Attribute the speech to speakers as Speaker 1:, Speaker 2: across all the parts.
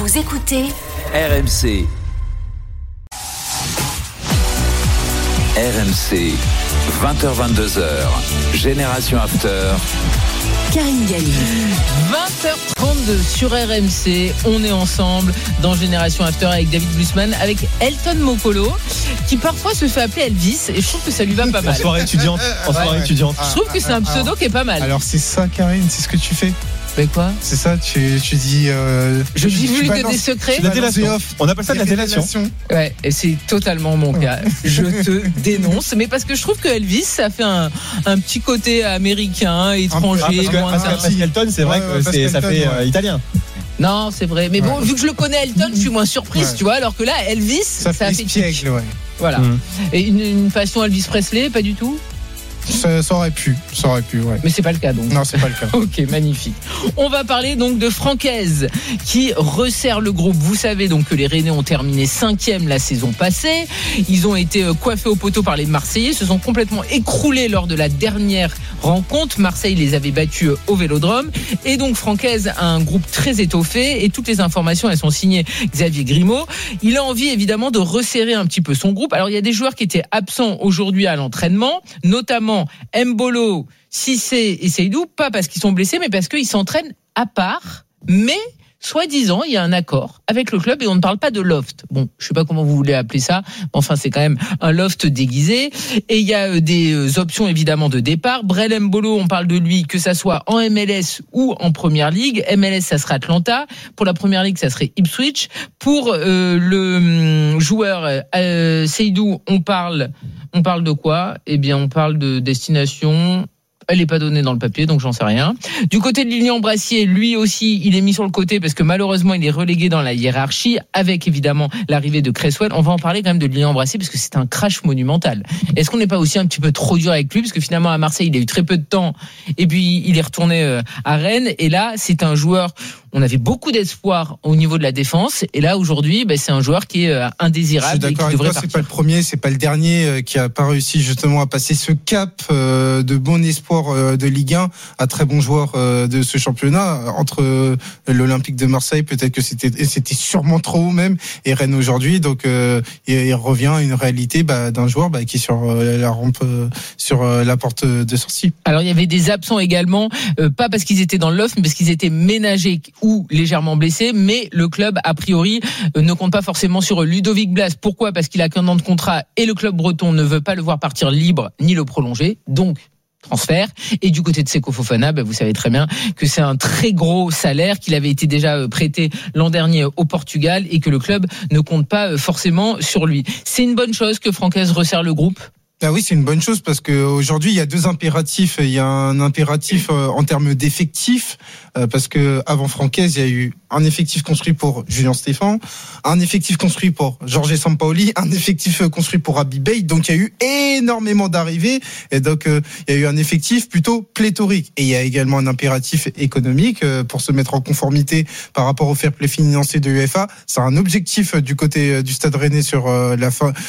Speaker 1: Vous écoutez
Speaker 2: RMC. RMC, 20h-22h, Génération After.
Speaker 1: Karine Galli.
Speaker 3: 20h32 sur RMC, on est ensemble dans Génération After avec David Blusman, avec Elton Mokolo, qui parfois se fait appeler Elvis, et je trouve que ça lui va pas mal.
Speaker 4: En soirée étudiante.
Speaker 3: Je trouve que c'est un pseudo qui est pas mal.
Speaker 5: Alors c'est ça, Karine, c'est ce que tu fais.
Speaker 3: Mais quoi ?
Speaker 5: C'est ça, tu dis.
Speaker 3: Je divulgue des secrets.
Speaker 4: La délation. On appelle ça de la délation.
Speaker 3: Ouais, et c'est totalement mon cas. Je te dénonce, mais parce que je trouve que Elvis, ça fait un petit côté américain, étranger,
Speaker 4: parce qu'Elton, c'est vrai que ça fait italien.
Speaker 3: Non, c'est vrai. Mais bon, vu que je le connais, Elton, je suis moins surprise, tu vois. Alors que là, Elvis, ça fait
Speaker 5: piègle, ouais.
Speaker 3: Voilà. Et une passion Elvis Presley, pas du tout ?
Speaker 5: Ça aurait pu, ouais.
Speaker 3: Mais c'est pas le cas, donc.
Speaker 5: Non, c'est pas le cas.
Speaker 3: Ok, magnifique. On va parler donc de Francaise qui resserre le groupe. Vous savez donc que les Rennais ont terminé 5e la saison passée. Ils ont été coiffés au poteau par les Marseillais, se sont complètement écroulés lors de la dernière rencontre. Marseille les avait battus au Vélodrome. Et donc Francaise a un groupe très étoffé et toutes les informations, elles sont signées Xavier Grimaud. Il a envie évidemment de resserrer un petit peu son groupe. Alors il y a des joueurs qui étaient absents aujourd'hui à l'entraînement, notamment Mbolo, Cissé et Seydou, pas parce qu'ils sont blessés, mais parce qu'ils s'entraînent à part. Mais, soi-disant, il y a un accord avec le club et on ne parle pas de loft. Bon, je sais pas comment vous voulez appeler ça, mais enfin, c'est quand même un loft déguisé. Et il y a des options, évidemment, de départ. Brel Mbolo, on parle de lui, que ça soit en MLS ou en Première Ligue. MLS, ça sera Atlanta. Pour la Première Ligue, ça serait Ipswich. Pour le joueur Seydou, on parle de quoi ? Eh bien, on parle de destination. Elle n'est pas donnée dans le papier, donc j'en sais rien. Du côté de Lilian Brassier, lui aussi, il est mis sur le côté parce que malheureusement, il est relégué dans la hiérarchie avec évidemment l'arrivée de Cresswell. On va en parler quand même de Lilian Brassier parce que c'est un crash monumental. Est-ce qu'on n'est pas aussi un petit peu trop dur avec lui parce que finalement à Marseille, il a eu très peu de temps et puis il est retourné à Rennes et là, c'est un joueur. On avait beaucoup d'espoir au niveau de la défense et là aujourd'hui, c'est un joueur qui est indésirable.
Speaker 5: Je suis d'accord
Speaker 3: et qui devrait
Speaker 5: avec toi, c'est pas le premier, c'est pas le dernier qui a pas réussi justement à passer ce cap de bon espoir de Ligue 1 à très bons joueurs de ce championnat. Entre l'Olympique de Marseille, peut-être que c'était sûrement trop haut même, et Rennes aujourd'hui. Donc il revient à une réalité d'un joueur qui est sur la rampe, sur la porte de sortie.
Speaker 3: Alors il y avait des absents également, pas parce qu'ils étaient dans le loft, mais parce qu'ils étaient ménagés ou légèrement blessés, mais le club a priori ne compte pas forcément sur eux. Ludovic Blas, pourquoi ? Parce qu'il a qu'un an de contrat et le club breton ne veut pas le voir partir libre ni le prolonger, donc transfert. Et du côté de Seko Fofana, vous savez très bien que c'est un très gros salaire, qu'il avait été déjà prêté l'an dernier au Portugal et que le club ne compte pas forcément sur lui. C'est une bonne chose que Francaise resserre le groupe.
Speaker 5: Ah oui, c'est une bonne chose parce que aujourd'hui il y a deux impératifs. Il y a un impératif en termes d'effectifs parce que avant Francaise, il y a eu un effectif construit pour Julien Stéphan, un effectif construit pour Jorge Sampaoli, un effectif construit pour Habib Beye. Donc il y a eu énormément d'arrivées et donc il y a eu un effectif plutôt pléthorique. Et il y a également un impératif économique pour se mettre en conformité par rapport au fair play financier de l'UEFA. C'est un objectif du côté du Stade Rennais sur la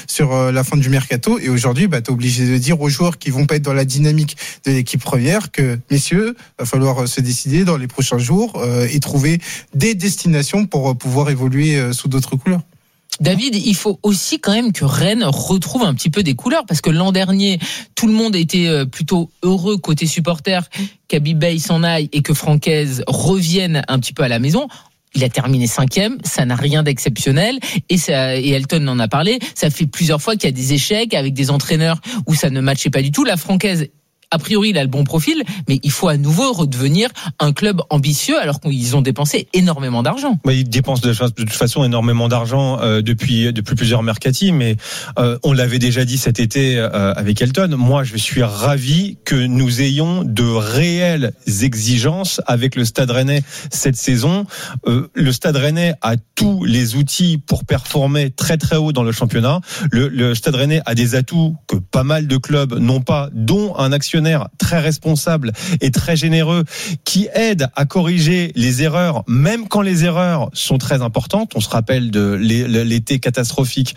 Speaker 5: fin du mercato. Et aujourd'hui, t'es obligé de dire aux joueurs qui vont pas être dans la dynamique de l'équipe première que, messieurs, va falloir se décider dans les prochains jours et trouver des destinations pour pouvoir évoluer sous d'autres couleurs.
Speaker 3: David, il faut aussi quand même que Rennes retrouve un petit peu des couleurs parce que l'an dernier, tout le monde était plutôt heureux côté supporter qu'Habib Beye s'en aille et que Francaise revienne un petit peu à la maison. Il a terminé 5e, ça n'a rien d'exceptionnel et Elton en a parlé, ça fait plusieurs fois qu'il y a des échecs avec des entraîneurs où ça ne matchait pas du tout. La Francaise, a priori, il a le bon profil, mais il faut à nouveau redevenir un club ambitieux alors qu'ils ont dépensé énormément d'argent.
Speaker 4: Ils dépensent de toute façon énormément d'argent depuis plusieurs mercatis, mais on l'avait déjà dit cet été avec Elton. Moi, je suis ravi que nous ayons de réelles exigences avec le Stade Rennais cette saison. Le Stade Rennais a tous les outils pour performer très très haut dans le championnat. Le Stade Rennais a des atouts que pas mal de clubs n'ont pas, dont un actionnaire très responsable et très généreux qui aide à corriger les erreurs, même quand les erreurs sont très importantes. On se rappelle de l'été catastrophique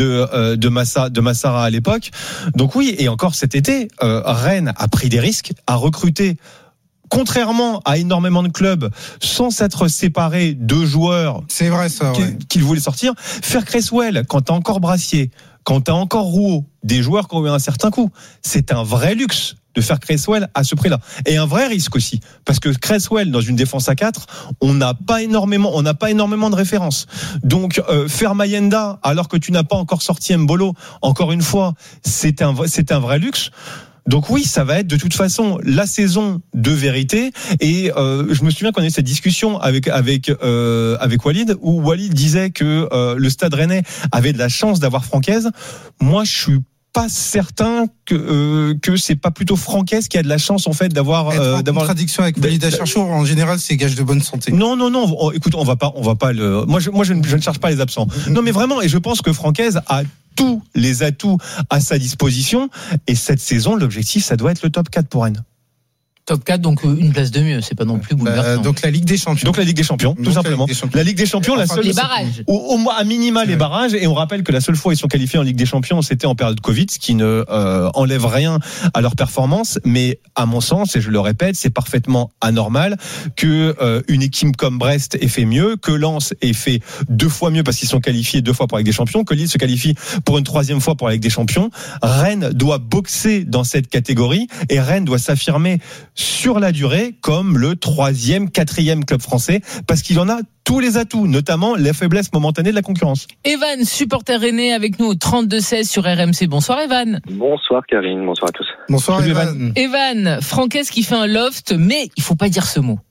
Speaker 4: de Massara à l'époque. Donc oui, et encore cet été, Rennes a pris des risques, a recruté contrairement à énormément de clubs, sans s'être séparés de joueurs,
Speaker 5: c'est vrai ça,
Speaker 4: qu'ils voulaient sortir, faire Cresswell quand t'as encore Brassier, quand t'as encore Rouault, des joueurs qui ont eu un certain coût, c'est un vrai luxe de faire Cresswell à ce prix-là. Et un vrai risque aussi. Parce que Cresswell, dans une défense à 4, on n'a pas énormément de références. Donc, faire Mayenda, alors que tu n'as pas encore sorti Mbolo, encore une fois, c'est un vrai luxe. Donc oui, ça va être de toute façon la saison de vérité. Et je me souviens qu'on a eu cette discussion avec Walid, où Walid disait que le Stade Rennais avait de la chance d'avoir Francaise. Moi, je suis pas certain que c'est pas plutôt Francaise qui a de la chance en fait d'avoir
Speaker 5: en contradiction avec Walid Acharchour. En général, c'est gage de bonne santé.
Speaker 4: Non. Écoute, on va pas le. Moi, je ne cherche pas les absents. Non, mais vraiment, et je pense que Francaise a tous les atouts à sa disposition. Et cette saison, l'objectif, ça doit être le top 4 pour Rennes.
Speaker 3: Top 4, donc une place de mieux, c'est pas non plus bouleversant.
Speaker 5: Donc la Ligue des Champions.
Speaker 4: Tout simplement. La Ligue des Champions, la seule.
Speaker 3: Les barrages.
Speaker 4: Au moins, à minima, les barrages. Et on rappelle que la seule fois où ils sont qualifiés en Ligue des Champions, c'était en période Covid, ce qui ne enlève rien à leur performance. Mais à mon sens, et je le répète, c'est parfaitement anormal que une équipe comme Brest ait fait mieux, que Lens ait fait 2 fois mieux parce qu'ils sont qualifiés 2 fois pour la Ligue des Champions, que Lille se qualifie pour une 3e fois pour la Ligue des Champions. Rennes doit boxer dans cette catégorie et Rennes doit s'affirmer sur la durée comme le 3e, 4e club français parce qu'il en a tous les atouts, notamment la faiblesse momentanée de la concurrence.
Speaker 3: Evan, supporter rennais avec nous au 32-16 sur RMC. Bonsoir Evan.
Speaker 6: Bonsoir Karine, bonsoir à tous.
Speaker 5: Bonsoir Evan.
Speaker 3: Evan, Francaise qui fait un loft, mais il faut pas dire ce mot.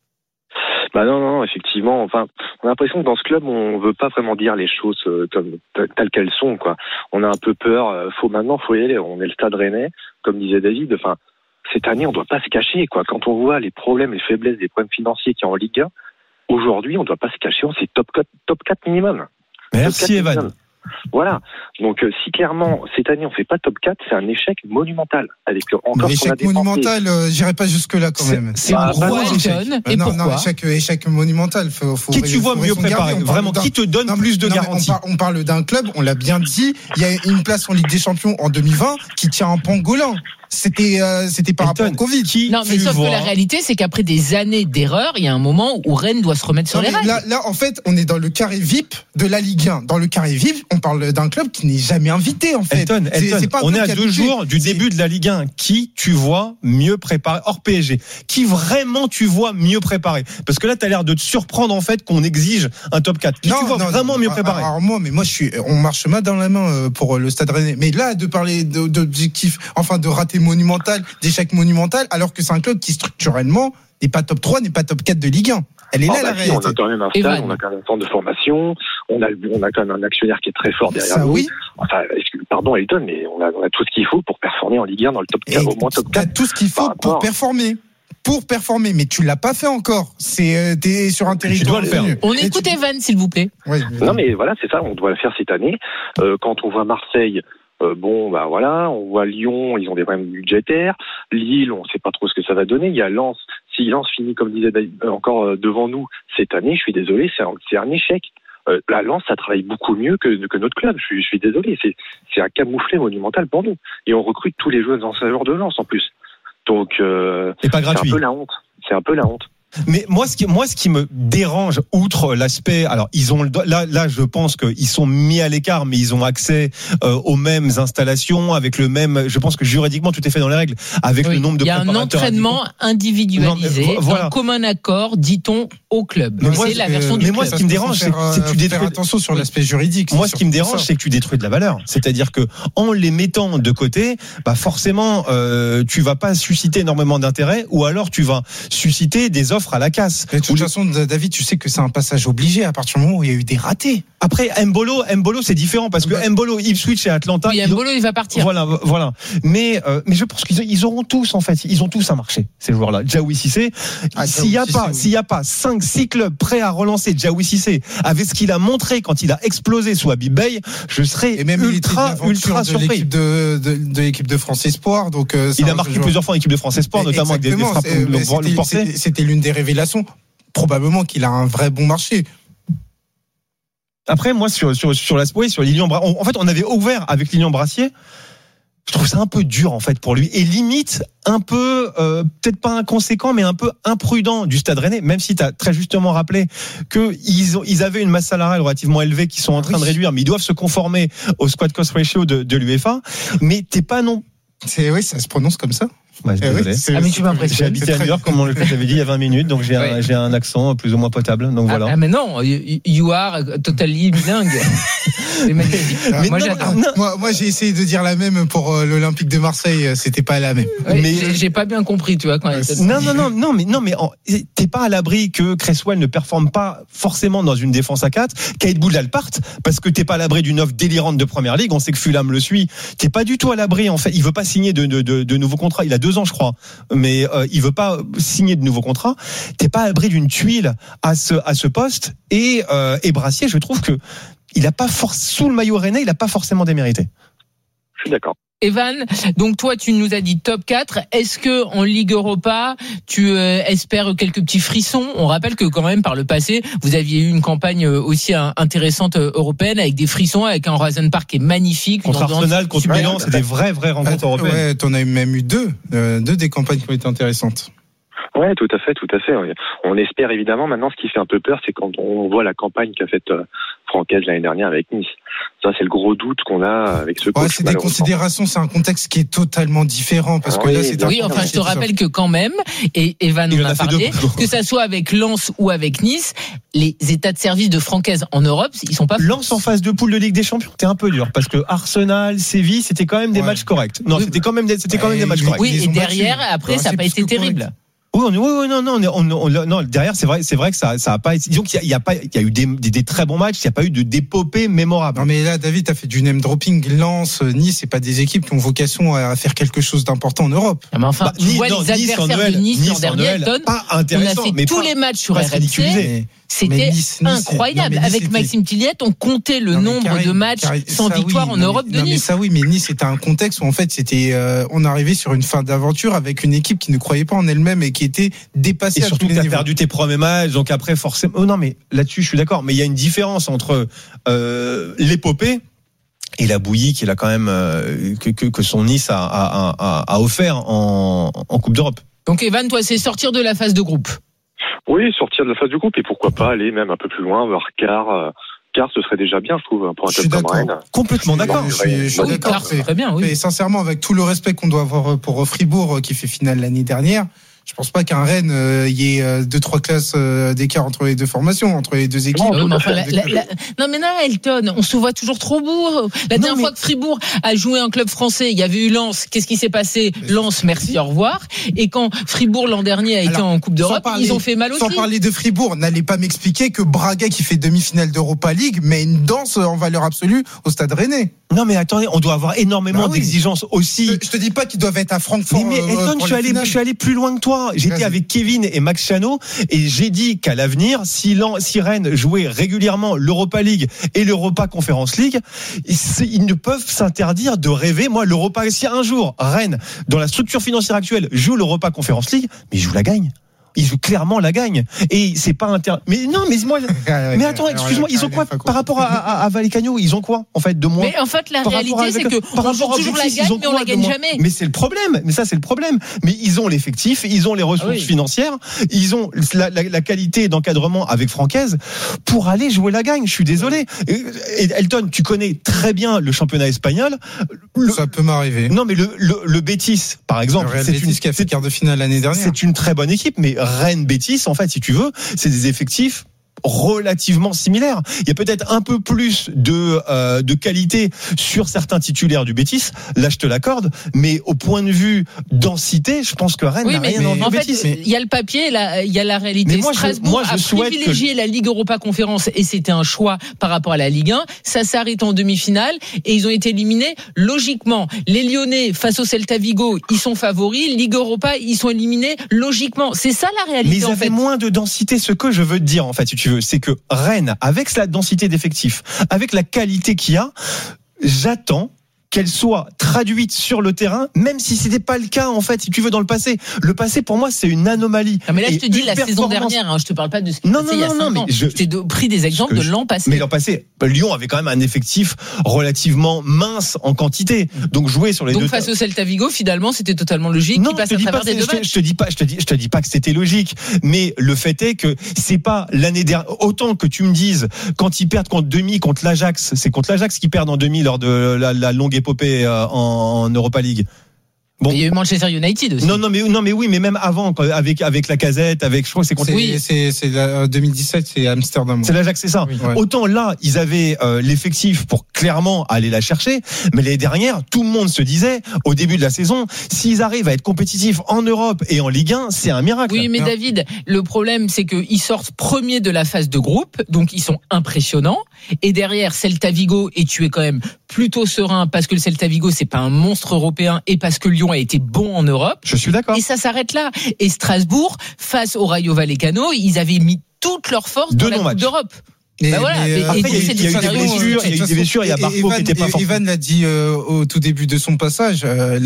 Speaker 6: Bah non, effectivement. Enfin, on a l'impression que dans ce club, on veut pas vraiment dire les choses comme telles qu'elles sont, quoi. On a un peu peur. Faut y aller. On est le Stade Rennais, comme disait David. Enfin, cette année, on doit pas se cacher, quoi. Quand on voit les problèmes, les faiblesses des problèmes financiers qu'il y a en Ligue 1, aujourd'hui, on doit pas se cacher. C'est top 4 minimum.
Speaker 4: Merci Evan.
Speaker 6: Minimum. Voilà. Donc, si clairement, cette année, on fait pas top 4, c'est un échec monumental. Avec encore
Speaker 5: l'échec monumental, j'irai pas jusque-là quand même.
Speaker 3: C'est un gros échec. Et
Speaker 5: non,
Speaker 3: pourquoi
Speaker 5: échec monumental.
Speaker 4: Qui tu vois mieux préparé? Vraiment, qui te donne plus de garanties?
Speaker 5: On parle d'un club, on l'a bien dit, il y a une place en Ligue des Champions en 2020 qui tient un pangolin. C'était par rapport au Covid.
Speaker 3: Non, mais sauf que la réalité, c'est qu'après des années d'erreurs, il y a un moment où Rennes doit se remettre sur les rails.
Speaker 5: Là, en fait, on est dans le carré VIP de la Ligue 1. Dans le carré VIP, on parle d'un club qui n'est jamais invité, en fait.
Speaker 4: Elton, on est à 2 jours du début de la Ligue 1. Qui tu vois mieux préparé, hors PSG? Qui vraiment tu vois mieux préparé? Parce que là, t'as l'air de te surprendre, en fait, qu'on exige un top 4. Qui tu vois vraiment mieux préparé?
Speaker 5: Alors moi, on marche main dans la main pour le Stade Rennais. Mais là, de parler d'objectifs, enfin, de rater monumental, d'échec monumental, alors que c'est un club qui structurellement n'est pas top 3, n'est pas top 4 de Ligue 1. Elle est là la réalité.
Speaker 6: On a quand même un stade, on a quand même un centre de formation, on a quand même un actionnaire qui est très fort derrière nous. Oui. Enfin, pardon Elton, mais on a tout ce qu'il faut pour performer en Ligue 1 dans le top 4, au moins top 4.
Speaker 5: T'as tout ce qu'il faut pour performer. Mais tu l'as pas fait encore. T'es sur un territoire.
Speaker 3: On écoute Evan, s'il vous plaît.
Speaker 6: Oui, non, mais voilà, c'est ça. On doit le faire cette année. Quand on voit Marseille, on voit Lyon, ils ont des problèmes budgétaires. Lille, on sait pas trop ce que ça va donner. Il y a Lens. Si Lens finit, comme disait encore devant nous cette année, je suis désolé, c'est un échec. La Lens, ça travaille beaucoup mieux que notre club. Je suis désolé, c'est un camouflet monumental pour nous. Et on recrute tous les joueurs de Lens en plus. Donc,
Speaker 4: c'est pas gratuit.
Speaker 6: C'est un peu la honte.
Speaker 4: Mais moi, ce qui me dérange, outre l'aspect, alors ils ont là, je pense qu'ils sont mis à l'écart, mais ils ont accès aux mêmes installations, avec le même. Je pense que juridiquement tout est fait dans les règles, avec le nombre de préparateurs.
Speaker 3: Il y a un entraînement individualisé, un commun accord, dit-on, au club. C'est la version du club.
Speaker 4: Mais moi, ce qui me dérange, c'est que tu détruis.
Speaker 5: Faire attention sur l'aspect juridique.
Speaker 4: Moi, ce qui me dérange, c'est que tu détruis de la valeur. C'est-à-dire que en les mettant de côté, forcément, tu vas pas susciter énormément d'intérêt, ou alors tu vas susciter des offres à la casse.
Speaker 5: Mais de toute façon, David, tu sais que c'est un passage obligé à partir du moment où il y a eu des ratés.
Speaker 4: Après, Mbolo, c'est différent parce que Mbolo, Ipswich et Atlanta.
Speaker 3: Oui, Mbolo, il va partir.
Speaker 4: Voilà. Mais je pense qu'ils auront tous, en fait, ils ont tous un marché, ces joueurs-là. Djaoui Cissé. S'il y a pas 5-6 clubs prêts à relancer Djaoui Cissé avec ce qu'il a montré quand il a explosé sous Habib Beye, je serais ultra surpris.
Speaker 5: De l'équipe de France Espoir, donc,
Speaker 4: il a marqué plusieurs fois en équipe de France Espoir, notamment avec des frappes le porté.
Speaker 5: C'était l'une des révélations. Probablement qu'il a un vrai bon marché.
Speaker 4: Après, moi, sur Lilian Brassier, en fait, on avait ouvert avec Lilian Brassier Je trouve ça un peu dur en fait pour lui et limite un peu peut-être pas inconséquent mais un peu imprudent du Stade Rennais, même si tu as très justement rappelé que ils avaient une masse salariale relativement élevée qu'ils sont en train de réduire, mais ils doivent se conformer au squad cost ratio de l'UEFA, mais t'es pas non.
Speaker 5: Oui, ça se prononce comme ça.
Speaker 4: Ouais, désolé.
Speaker 3: Mais tu m'impressionnes.
Speaker 4: J'ai habité à New York, comme je t'avais dit il y a 20 minutes, donc j'ai un accent plus ou moins potable. Donc voilà.
Speaker 3: Mais non, you are totally bilingue. C'est magnifique.
Speaker 5: Mais
Speaker 3: moi, j'adore.
Speaker 5: Moi, j'ai essayé de dire la même pour l'Olympique de Marseille. C'était pas la même.
Speaker 3: Ouais, mais j'ai pas bien compris, tu vois. Quand
Speaker 4: mais t'es pas à l'abri que Cresswell ne performe pas forcément dans une défense à 4, qu'Aïd Boudal parte, parce que t'es pas à l'abri d'une offre délirante de Première Ligue. On sait que Fulham le suit. T'es pas du tout à l'abri. En fait, il veut pas signer de nouveaux contrats. Il a 2 ans, je crois, mais il veut pas signer de nouveaux contrats. T'es pas à l'abri d'une tuile à ce poste. Et Brassier, je trouve que il a pas sous le maillot rennais, il a pas forcément démérité.
Speaker 6: Je suis d'accord.
Speaker 3: Evan, donc toi tu nous as dit top 4. Est-ce que en Ligue Europa, tu espères quelques petits frissons? On rappelle que quand même par le passé, vous aviez eu une campagne aussi intéressante européenne avec des frissons, avec un Roison Park qui est magnifique.
Speaker 4: Contre Arsenal, contre Milan, c'est des vraies rencontres européennes.
Speaker 5: Ouais, t'en as même eu deux des campagnes qui ont été intéressantes.
Speaker 6: Ouais, tout à fait. On espère évidemment. Maintenant, ce qui fait un peu peur, c'est quand on voit la campagne qu'a faite Francaise l'année dernière avec Nice. Ça, c'est le gros doute qu'on a avec ce coach.
Speaker 5: Ouais, c'est des considérations, c'est un contexte qui est totalement différent parce que là, c'est
Speaker 3: enfin, je te rappelle que quand même, et Evan en a parlé, que ça soit avec Lens ou avec Nice, les états de service de Francaise en Europe, ils sont pas.
Speaker 4: Lens en phase de poule de Ligue des Champions, t'es un peu dur parce que Arsenal, Séville, c'était quand même des matchs corrects. Non, c'était quand même des matchs corrects.
Speaker 3: Oui, et derrière, après, ça n'a pas été terrible.
Speaker 4: Oui, non, derrière, c'est vrai que ça a pas été, disons qu'il y a eu des très bons matchs, il n'y a pas eu d'épopée mémorable.
Speaker 5: Non, mais là, David, t'as fait du name dropping. Lens, Nice, c'est pas des équipes qui ont vocation à faire quelque chose d'important en Europe.
Speaker 3: Mais enfin, tu vois les adversaires de Nice l'an dernier,
Speaker 4: pas intéressant.
Speaker 3: On a fait tous les matchs sur RMC. C'était incroyable. Avec Maxime Tilliette, on comptait le nombre de matchs sans victoire en Europe de Nice.
Speaker 5: Mais ça, oui, mais Nice, c'était un contexte où, en fait, on arrivait sur une fin d'aventure avec une équipe qui ne croyait pas en elle-même et qui était dépassée.
Speaker 4: Et surtout que t'as perdu tes premiers matchs, donc après, forcément. Oh non, mais là-dessus, je suis d'accord. Mais il y a une différence entre l'épopée et la bouillie qu'il a quand même, que son Nice a offert en Coupe d'Europe.
Speaker 3: Donc, Evan, toi, c'est sortir de la phase de groupe.
Speaker 6: Oui, sortir de la phase du groupe et pourquoi pas aller même un peu plus loin, voir quart, ce serait déjà bien, je trouve, pour un club comme Rennes.
Speaker 4: Complètement d'accord.
Speaker 5: Je suis d'accord.
Speaker 3: C'est très bien, oui.
Speaker 5: Mais sincèrement, avec tout le respect qu'on doit avoir pour Fribourg, qui fait finale l'année dernière, je pense pas qu'un Rennes y ait 2-3 classes d'écart entre les deux formations, entre les deux équipes.
Speaker 3: Non, mais non, Elton, on se voit toujours trop beau. La dernière fois que Fribourg a joué un club français, il y avait eu Lens. Qu'est-ce qui s'est passé? Lens, merci, au revoir. Et quand Fribourg l'an dernier a été en Coupe d'Europe, ils ont fait mal aussi.
Speaker 5: Sans parler de Fribourg, n'allez pas m'expliquer que Braga, qui fait demi-finale d'Europa League, met une danse en valeur absolue au Stade Rennais.
Speaker 4: Non, mais attendez, on doit avoir énormément d'exigences aussi.
Speaker 5: Je te dis pas qu'ils doivent être à Francfort.
Speaker 4: Mais Elton, je suis allé plus loin que toi. J'étais avec Kevin et Max Chano et j'ai dit qu'à l'avenir, si Rennes jouait régulièrement l'Europa League et l'Europa Conference League, ils ne peuvent s'interdire de rêver. Moi, l'Europa, si un jour Rennes, dans la structure financière actuelle, joue l'Europa Conference League, mais il joue la gagne. Ils jouent clairement la gagne et c'est pas mais non, mais moi mais attends, excuse-moi, ils ont quoi par rapport à Vallecano? Ils ont quoi en fait de moins?
Speaker 3: Mais en fait la réalité c'est que on joue toujours la gagne mais on la gagne jamais.
Speaker 4: Mais c'est le problème, mais ça c'est le problème. Mais ils ont l'effectif, ils ont les ressources financières, ils ont la qualité d'encadrement avec Francaise pour aller jouer la gagne. Je suis désolé. Et Elton, tu connais très bien le championnat espagnol.
Speaker 5: Ça peut m'arriver.
Speaker 4: Non, mais le Betis par exemple,
Speaker 5: c'est une qui a fait quart de finale l'année dernière.
Speaker 4: C'est une très bonne équipe, mais Rennes Betis, en fait, si tu veux, c'est des effectifs relativement similaires. Il y a peut-être un peu plus de qualité sur certains titulaires du Betis. Là, je te l'accorde. Mais au point de vue densité, je pense que Rennes n'a rien envie du Betis.
Speaker 3: Il y a le papier, il y a la réalité.
Speaker 4: Mais
Speaker 3: Strasbourg a privilégié la Ligue Europa Conférence et c'était un choix par rapport à la Ligue 1. Ça s'arrête en demi-finale et ils ont été éliminés logiquement. Les Lyonnais face au Celta Vigo, ils sont favoris. Ligue Europa, ils sont éliminés logiquement. C'est ça la réalité.
Speaker 4: Mais ils avaient moins de densité. Ce que je veux te dire, en fait, si tu veux, c'est que Rennes, avec la densité d'effectifs, avec la qualité qu'il y a, j'attends qu'elle soit traduite sur le terrain, même si c'était pas le cas en fait, si tu veux, dans le passé. Le passé pour moi c'est une anomalie.
Speaker 3: Ah, mais là je te dis
Speaker 4: une
Speaker 3: la saison
Speaker 4: performance-
Speaker 3: dernière, je te parle pas de ce qui
Speaker 4: Non,
Speaker 3: s'est passé il y a 5 ans.
Speaker 4: mais
Speaker 3: Je t'ai pris des exemples de l'an passé.
Speaker 4: Mais l'an passé, Lyon avait quand même un effectif relativement mince en quantité. Donc jouer sur les
Speaker 3: Donc
Speaker 4: deux.
Speaker 3: face au Celta Vigo, finalement, c'était totalement logique.
Speaker 4: Non,
Speaker 3: Qui passe
Speaker 4: je
Speaker 3: à
Speaker 4: te dis
Speaker 3: travers
Speaker 4: pas,
Speaker 3: des deux matchs.
Speaker 4: je te dis pas que c'était logique, mais le fait est que c'est pas l'année dernière. Autant que tu me dises quand ils perdent contre demi contre l'Ajax, c'est contre l'Ajax qu'ils perdent en demi lors de la longue épopée en Europa League. Bon.
Speaker 3: Il y a eu Manchester United aussi.
Speaker 4: Non, mais oui, mais même avant, avec la Casette, je crois que c'est contre.
Speaker 5: C'est la 2017, c'est Amsterdam.
Speaker 4: C'est l'Ajax, c'est ça.
Speaker 5: Oui. Ouais.
Speaker 4: Autant là, ils avaient l'effectif pour clairement aller la chercher, mais l'année dernière, tout le monde se disait au début de la saison, s'ils arrivent à être compétitifs en Europe et en Ligue 1, c'est un miracle.
Speaker 3: Oui, mais David, le problème, c'est qu'ils sortent premiers de la phase de groupe, donc ils sont impressionnants. Et derrière, Celta Vigo, et tu es quand même plutôt serein parce que le Celta Vigo, c'est pas un monstre européen et parce que Lyon a été bon en Europe.
Speaker 4: Je suis d'accord.
Speaker 3: Et ça s'arrête là. Et Strasbourg, face au Rayo Vallecano, ils avaient mis toute leur force dans la Coupe d'Europe.
Speaker 5: Mais,
Speaker 3: voilà.
Speaker 4: Après, il y a eu des blessures, il y a Barco qui était pas fort.
Speaker 5: Evan l'a dit au tout début de son passage,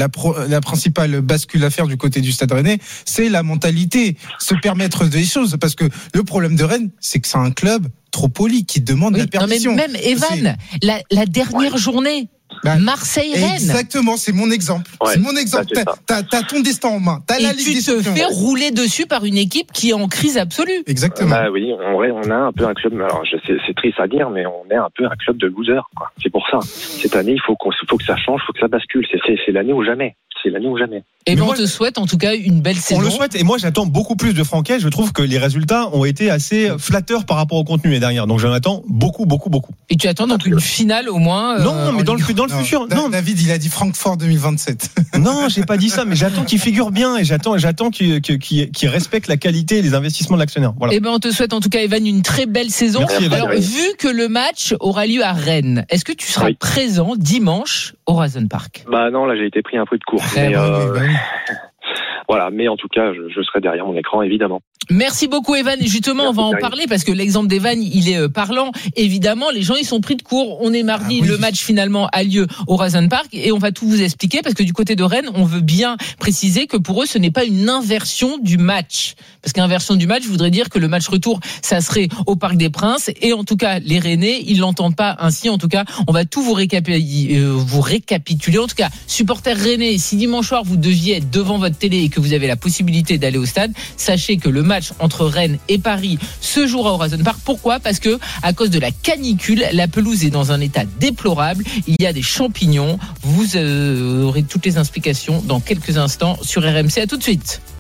Speaker 5: la principale bascule à faire du côté du Stade Rennais, c'est la mentalité, se permettre des choses, parce que le problème de Rennes, c'est que c'est un club trop poli qui demande la permission.
Speaker 3: Non, mais même Evan, la dernière journée. Marseille-Rennes.
Speaker 5: Exactement, c'est mon exemple.
Speaker 6: Ouais,
Speaker 5: c'est mon exemple. T'as ton destin en main. T'as la Ligue des Champions.
Speaker 3: Et tu te fais rouler dessus par une équipe qui est en crise absolue.
Speaker 5: Exactement.
Speaker 6: Bah oui, en vrai, on a un peu un club. Alors, c'est triste à dire, mais on est un peu un club de losers, quoi. C'est pour ça. Cette année, il faut que ça change, il faut que ça bascule. C'est l'année ou jamais. C'est l'année ou jamais.
Speaker 3: Et on te souhaite en tout cas une belle saison.
Speaker 4: On le souhaite, et moi j'attends beaucoup plus de Franquet. Je trouve que les résultats ont été assez flatteurs par rapport au contenu l'année dernière. Donc j'en attends beaucoup.
Speaker 3: Et tu attends donc une finale au moins.
Speaker 4: Non, mais dans le futur. Non,
Speaker 5: David, il a dit Francfort 2027.
Speaker 4: Non, j'ai pas dit ça, mais j'attends qu'il figure bien et j'attends qu'il respecte la qualité et les investissements de l'actionnaire. Voilà.
Speaker 3: Et on te souhaite en tout cas, Evan, une très belle saison.
Speaker 4: Merci,
Speaker 3: alors, vu que le match aura lieu à Rennes, est-ce que tu seras présent dimanche au Horizon Park?
Speaker 6: Bah non, là j'ai été pris un peu de court. Mais, voilà, mais en tout cas, je serai derrière mon écran, évidemment.
Speaker 3: Merci beaucoup, Evan. Et justement, on va en parler parce que l'exemple d'Evan, il est parlant. Évidemment, les gens, ils sont pris de court. On est mardi, le match finalement a lieu au Horizon Park et on va tout vous expliquer parce que du côté de Rennes, on veut bien préciser que pour eux, ce n'est pas une inversion du match. Parce qu'inversion du match voudrait dire que le match retour, ça serait au Parc des Princes. Et en tout cas, les Rennais, ils l'entendent pas ainsi. En tout cas, on va tout vous récapituler. En tout cas, supporters rennais, si dimanche soir, vous deviez être devant votre télé et que vous avez la possibilité d'aller au stade, sachez que le match entre Rennes et Paris se jouera au Horizon Park. Pourquoi ? Parce que à cause de la canicule, la pelouse est dans un état déplorable. Il y a des champignons. Vous aurez toutes les explications dans quelques instants sur RMC. À tout de suite.